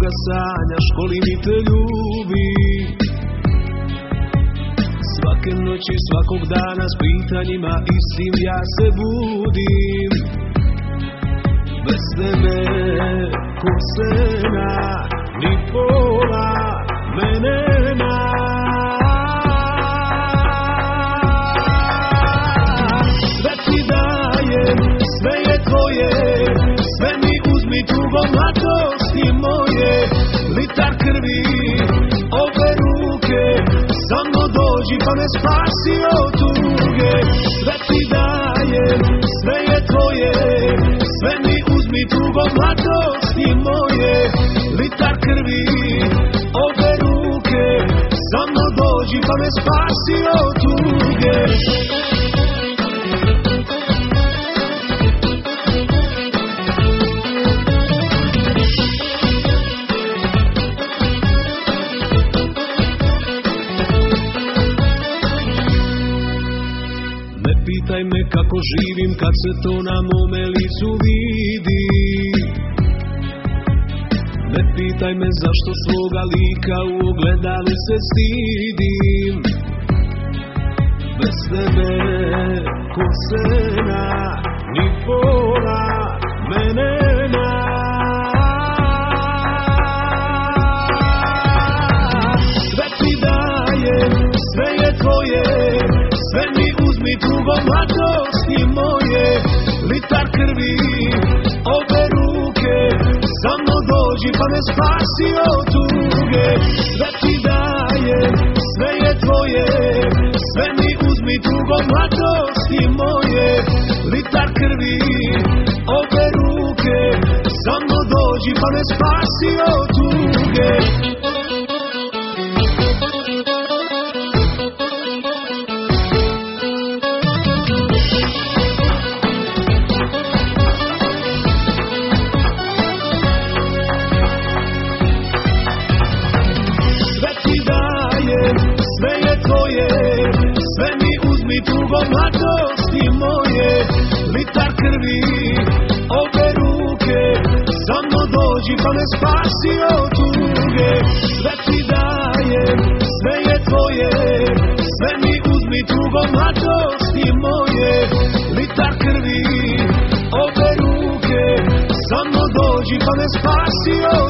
koga sanjaš, koliko mi te ljubi. Svake noći, svakog dana s pitanjima istim ja se budim. Bez tebe ko sena, ni pola mene nema. Sve ti dajem, sve je tvoje, sve mi uzmi tugo, mladosti moje. Litar krvi, obe ruke, samo dođi pa me spasi od tuge. Sve ti dajem, sve je tvoje, sve mi uzmi tugo, mladosti moje. Litar krvi, obe ruke, samo dođi pa me spasi od tuge. Pitaj me kako živim kad se to na mome licu vidi. Ne pitaj me zašto svoga lika u ogledalu se stidim. Bez tebe ko sena, ni pola mene nema. Sve ti dajem, sve je tvoje, sve mi uzmi tugo, mladosti moje. Litar krvi, obe ruke, samo dođi pa me spasi od tuge. Sve ti dajem, sve je tvoje, sve mi uzmi tugo, mladosti moje. Litar krvi, obe ruke, samo dođi pa me spasi od tuge. Sve mi uzmi tugo, mladosti moje. Litar krvi, obe ruke, samo dođi pa me spasi od tuge. Sve ti dajem, sve je tvoje, sve mi uzmi tugo, mladosti moje. Litar krvi, obe ruke, samo dođi pa me spasi od tuge.